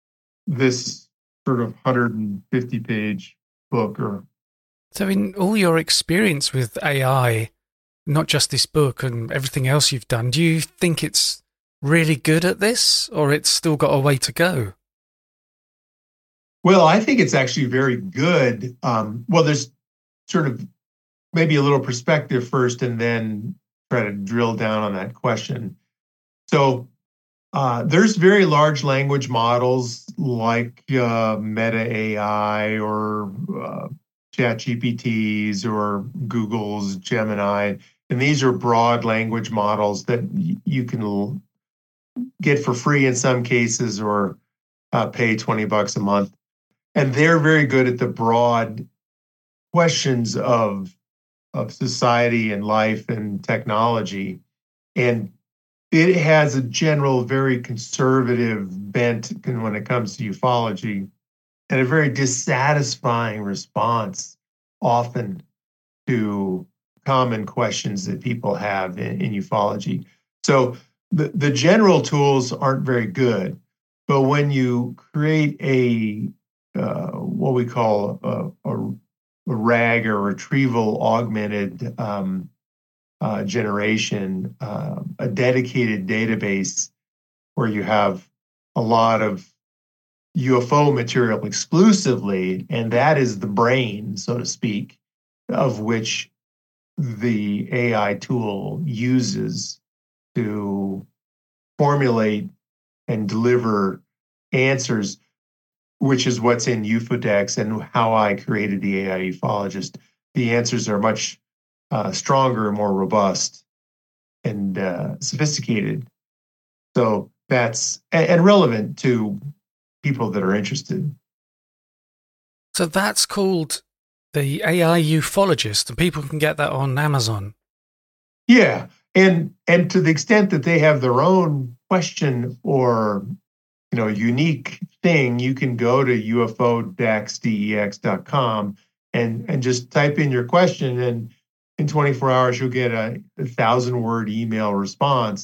this sort of one hundred fifty page book. Or so in all your experience with A I, not just this book and everything else you've done, do you think it's really good at this, or it's still got a way to go? Well, I think it's actually very good. Um, well, there's sort of maybe a little perspective first and then try to drill down on that question. So uh, there's very large language models like uh, Meta A I or uh, ChatGPTs or Google's Gemini. And these are broad language models that y- you can l- get for free in some cases or uh, pay twenty bucks a month. And they're very good at the broad questions of of society and life and technology. And it has a general, very conservative bent when it comes to ufology and a very dissatisfying response often to common questions that people have in, in ufology. So the, the general tools aren't very good, but when you create a uh, what we call a, a a RAG or retrieval augmented um, uh, generation, uh, a dedicated database where you have a lot of U F O material exclusively, and that is the brain, so to speak, of which the A I tool uses to formulate and deliver answers, which is what's in UFODEX and how I created the A I ufologist. The answers are much uh, stronger and more robust and uh, sophisticated. So that's, and, and relevant to people that are interested. So that's called the A I ufologist, and people can get that on Amazon. Yeah. And, and to the extent that they have their own question or, you know, unique thing, you can go to U F O dex dot com and, and just type in your question, and in twenty-four hours, you'll get a, a thousand word email response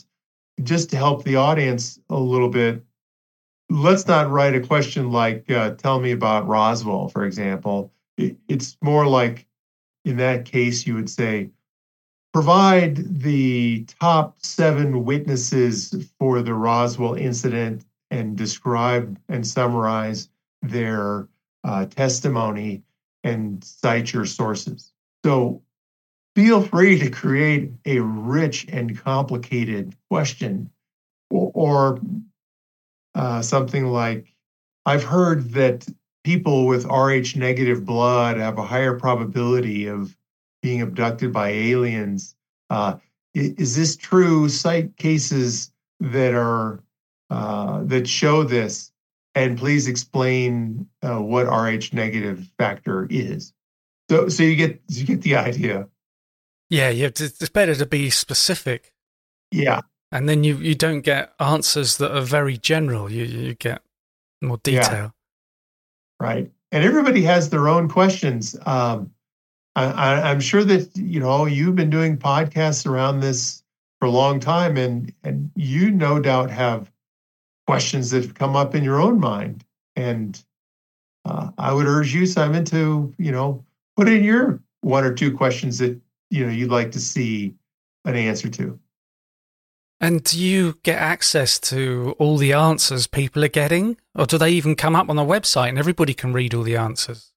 just to help the audience a little bit, let's not write a question like, uh, tell me about Roswell, for example. It, it's more like, in that case, you would say, provide the top seven witnesses for the Roswell incident and describe and summarize their uh, testimony and cite your sources. So feel free to create a rich and complicated question, or, or uh, something like, I've heard that people with R H negative blood have a higher probability of being abducted by aliens. Uh, is this true? Cite cases that are uh, that show this, and please explain uh, what R H negative factor is. So, so you get you get the idea. Yeah, you have to, it's better to be specific. Yeah, and then you you don't get answers that are very general. You you get more detail. Yeah. Right, and everybody has their own questions. Um, I, I'm sure that, you know, you've been doing podcasts around this for a long time, and and you no doubt have questions that have come up in your own mind. And uh, I would urge you, Simon, to, you know, put in your one or two questions that, you know, you'd like to see an answer to. And do you get access to all the answers people are getting? Or do they even come up on the website and everybody can read all the answers?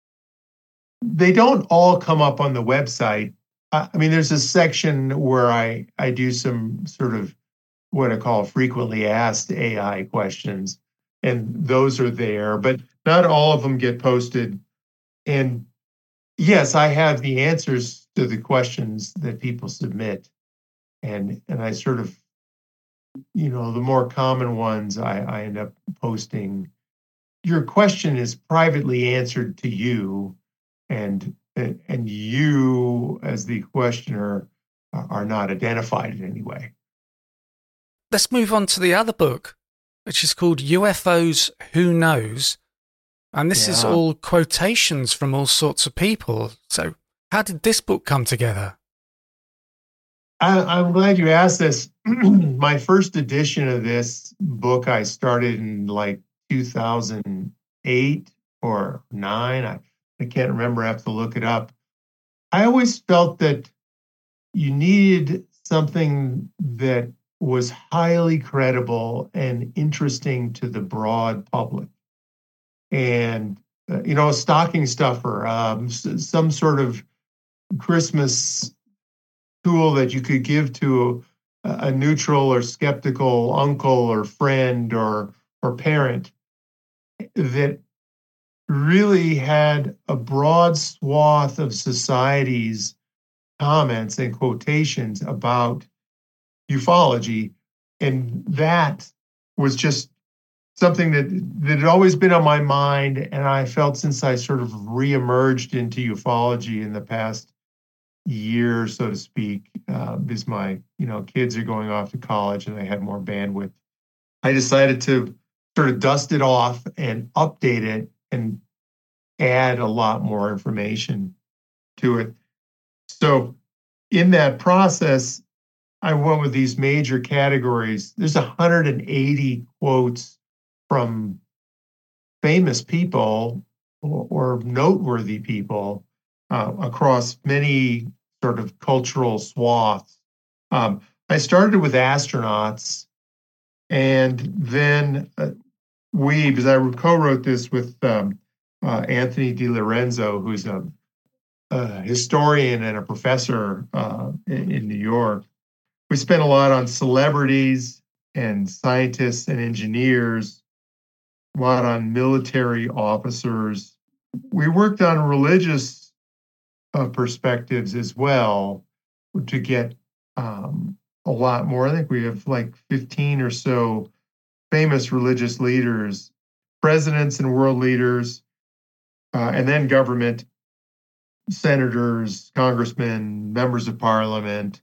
They don't all come up on the website. I mean, there's a section where I, I do some sort of what I call frequently asked A I questions, and those are there, but not all of them get posted. And yes, I have the answers to the questions that people submit. And and I sort of, you know, the more common ones I, I end up posting. Your question is privately answered to you, and and you as the questioner are not identified in any way. Let's move on to the other book, which is called U F Os Who Knows? And this yeah. is all quotations from all sorts of people. So how did this book come together? I, I'm glad you asked this. My first edition of this book I started in like two thousand eight or nine. I, I can't remember. I have to look it up. I always felt that you needed something that was highly credible and interesting to the broad public. And, uh, you know, a stocking stuffer, um, s- some sort of Christmas tool that you could give to a, a neutral or skeptical uncle or friend or or parent that really had a broad swath of society's comments and quotations about ufology. And that was just something that, that had always been on my mind. And I felt since I sort of reemerged into ufology in the past year, so to speak, uh, because my, you know, kids are going off to college and I had more bandwidth, I decided to sort of dust it off and update it and add a lot more information to it. So in that process, I went with these major categories. There's one hundred eighty quotes from famous people or, or noteworthy people uh, across many sort of cultural swaths. Um, I started with astronauts, and then uh, we, because I co-wrote this with um, uh, Anthony DiLorenzo, who's a, a historian and a professor uh, in, in New York. We spent a lot on celebrities and scientists and engineers, a lot on military officers. We worked on religious uh, perspectives as well to get um, a lot more. I think we have like fifteen or so famous religious leaders, presidents and world leaders, uh, and then government, senators, congressmen, members of parliament.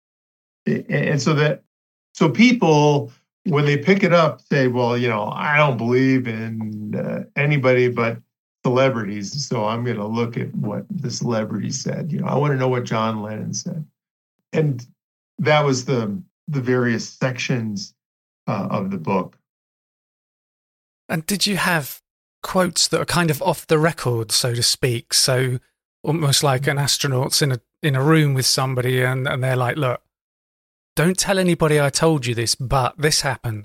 And so that, so people, when they pick it up, say, well, you know, I don't believe in uh, anybody but celebrities. So I'm going to look at what the celebrity said. You know, I want to know what John Lennon said. And that was the, the various sections uh, of the book. And did you have quotes that are kind of off the record, so to speak? So almost like an astronaut's in a in a room with somebody and, and they're like, look, don't tell anybody I told you this, but this happened.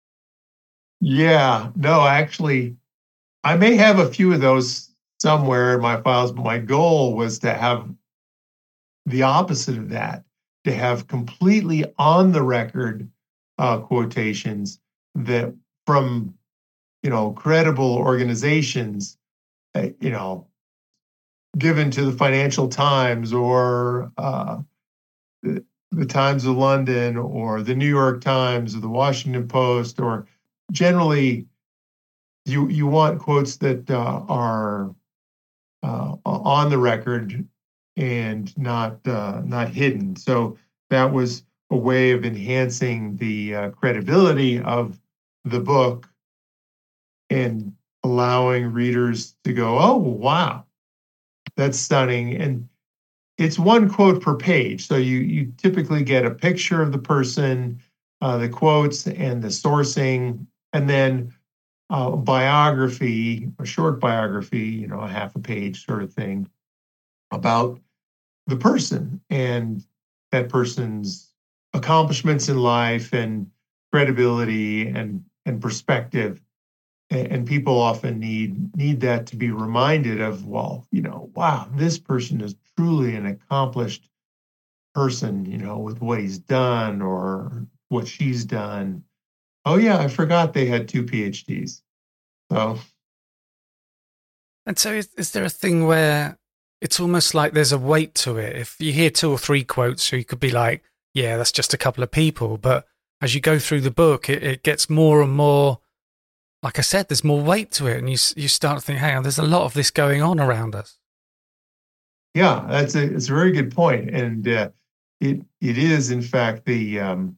Yeah, no, actually, I may have a few of those somewhere in my files, but my goal was to have the opposite of that, to have completely on the record uh, quotations that from, you know, credible organizations, uh, you know, given to the Financial Times or uh, the, the Times of London or the New York Times or the Washington Post, or generally you you want quotes that uh, are uh, on the record and not uh, not hidden. So that was a way of enhancing the uh, credibility of the book and allowing readers to go, oh, wow, that's stunning. And it's one quote per page. So you you typically get a picture of the person, uh, the quotes and the sourcing, and then uh, a biography, a short biography, you know, a half a page sort of thing about the person and that person's accomplishments in life and credibility and and perspective. And, and people often need need that to be reminded of, well, you know, wow, this person is truly an accomplished person, you know, with what he's done or what she's done. Oh yeah, I forgot they had two PhDs. So, And so is, is there a thing where it's almost like there's a weight to it? If you hear two or three quotes, you could be like, yeah, that's just a couple of people. But as you go through the book, it, it gets more and more, like I said, there's more weight to it. And you you start to think, hang on, there's a lot of this going on around us. yeah, that's a it's a very good point. And uh, it it is, in fact, the um,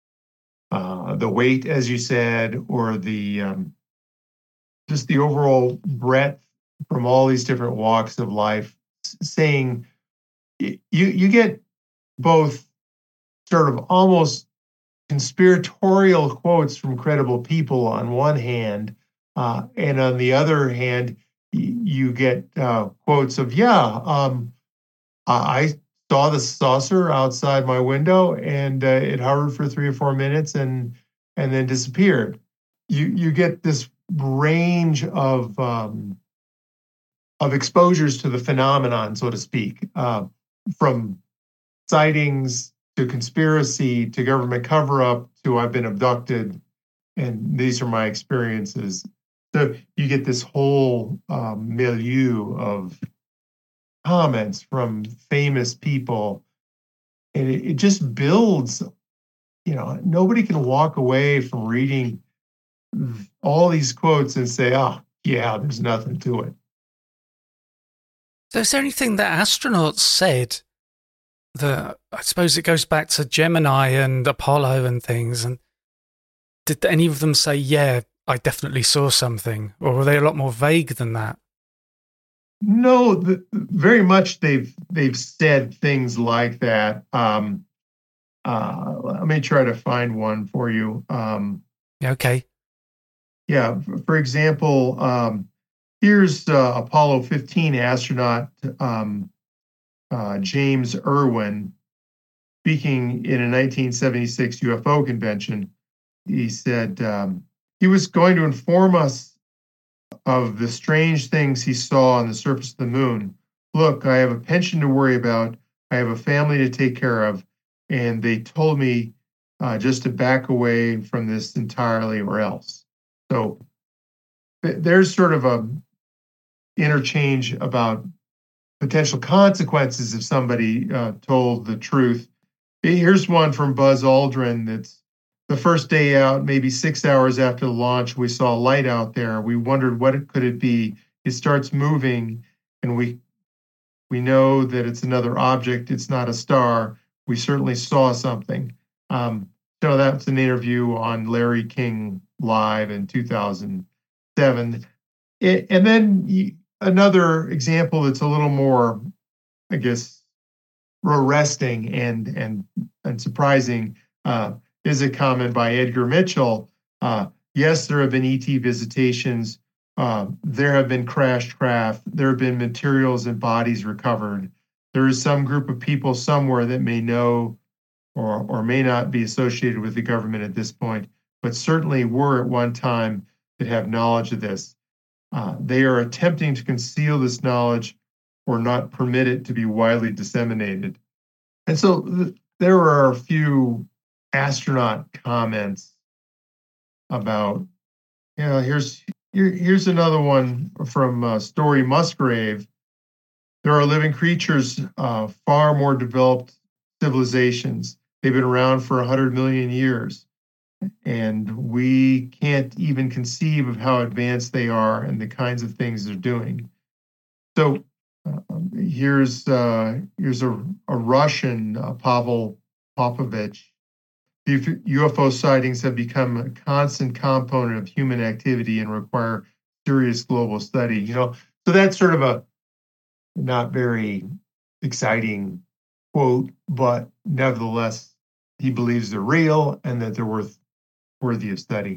uh, the weight, as you said, or the um, just the overall breadth from all these different walks of life, saying you you get both sort of almost conspiratorial quotes from credible people on one hand, uh, and on the other hand, y- you get uh, quotes of, yeah, um, I saw the saucer outside my window and uh, it hovered for three or four minutes and and then disappeared. You you get this range of um, of exposures to the phenomenon, so to speak, uh, from sightings to conspiracy to government cover-up to I've been abducted and these are my experiences. So you get this whole um, milieu of comments from famous people, and it, it just builds. You know, nobody can walk away from reading all these quotes and say, "Oh, yeah, there's nothing to it." So is there anything that astronauts said that, I suppose it goes back to Gemini and Apollo and things, and did any of them say, yeah, I definitely saw something, or were they a lot more vague than that? No, the, very much they've they've said things like that. Um, uh, let me try to find one for you. Um, Yeah, okay. yeah, for, for example, um, here's uh, Apollo fifteen astronaut um, uh, James Irwin speaking in a nineteen seventy-six U F O convention. He said um, he was going to inform us of the strange things he saw on the surface of the moon. Look, I have a pension to worry about. I have a family to take care of. And they told me uh, just to back away from this entirely or else. So th- there's sort of a interchange about potential consequences if somebody uh, told the truth. Here's one from Buzz Aldrin that's the first day out, maybe six hours after the launch, we saw a light out there. We wondered what it could it be. It starts moving, and we we know that it's another object. It's not a star. We certainly saw something. Um, so that's an interview on Larry King Live in two thousand seven. It, and then you, another example that's a little more, I guess, arresting and and and surprising uh, is a comment by Edgar Mitchell. Uh, yes, there have been E T visitations. Uh, there have been crashed craft. There have been materials and bodies recovered. There is some group of people somewhere that may know or, or may not be associated with the government at this point, but certainly were at one time that have knowledge of this. Uh, they are attempting to conceal this knowledge or not permit it to be widely disseminated. And so th- there are a few astronaut comments about, you know, here's here, here's another one from uh, Story Musgrave. There are living creatures, uh, far more developed civilizations. They've been around for one hundred million years. And we can't even conceive of how advanced they are and the kinds of things they're doing. So uh, here's uh, here's a, a Russian, uh, Pavel Popovich. The U F O sightings have become a constant component of human activity and require serious global study. You know, so that's sort of a not very exciting quote, but nevertheless, he believes they're real and that they're worth worthy of study.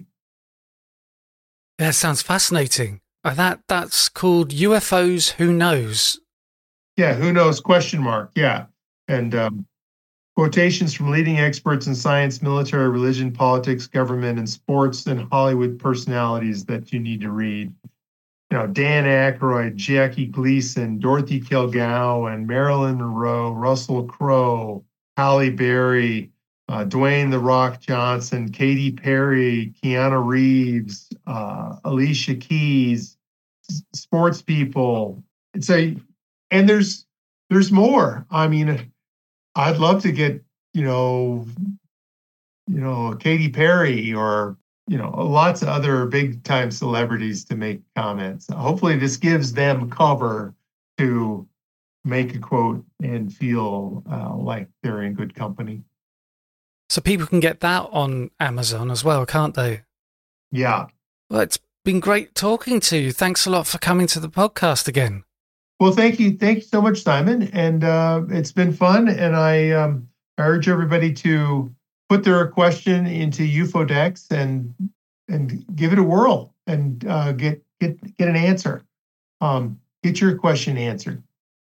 Yeah, sounds fascinating. Uh, that that's called U F Os Who Knows? Yeah, who knows? Question mark. Yeah, and um, quotations from leading experts in science, military, religion, politics, government, and sports, and Hollywood personalities that you need to read. You know, Dan Aykroyd, Jackie Gleason, Dorothy Kilgow, and Marilyn Monroe, Russell Crowe, Halle Berry, uh, Dwayne The Rock Johnson, Katy Perry, Keanu Reeves, uh, Alicia Keys, s- sports people. It's a, and there's there's more. I mean, I'd love to get you know, you know, Katy Perry or you know, lots of other big time celebrities to make comments. Hopefully, this gives them cover to make a quote and feel uh, like they're in good company. So people can get that on Amazon as well, can't they? Yeah. Well, it's been great talking to you. Thanks a lot for coming to the podcast again. Well, thank you. Thank you so much, Simon. And uh, it's been fun. And I, um, I urge everybody to put their question into UFODEX and and give it a whirl and uh, get get get an answer. Um, get your question answered.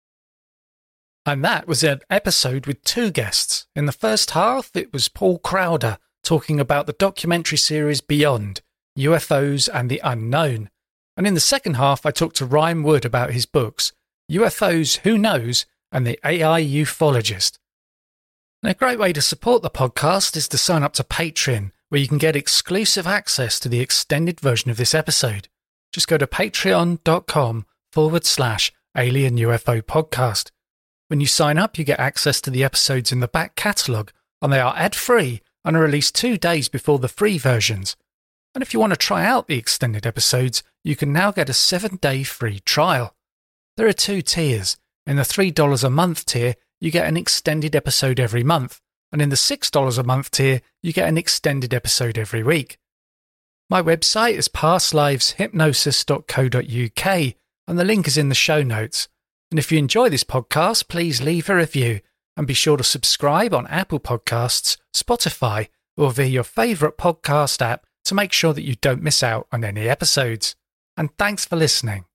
And that was an episode with two guests. In the first half, it was Paul Crowder talking about the documentary series Beyond, U F Os and the Unknown. And in the second half, I talked to Ryan Wood about his books, U F Os Who Knows and the A I Ufologist. And a great way to support the podcast is to sign up to Patreon, where you can get exclusive access to the extended version of this episode. Just go to patreon.com forward slash alien UFO podcast. When you sign up, you get access to the episodes in the back catalogue, and they are ad-free and are released two days before the free versions. And if you want to try out the extended episodes, you can now get a seven-day free trial. There are two tiers. In the three dollars a month tier, you get an extended episode every month, and in the six dollars a month tier, you get an extended episode every week. My website is past lives hypnosis dot co dot uk, and the link is in the show notes. And if you enjoy this podcast, please leave a review, and be sure to subscribe on Apple Podcasts, Spotify, or via your favourite podcast app to make sure that you don't miss out on any episodes. And thanks for listening.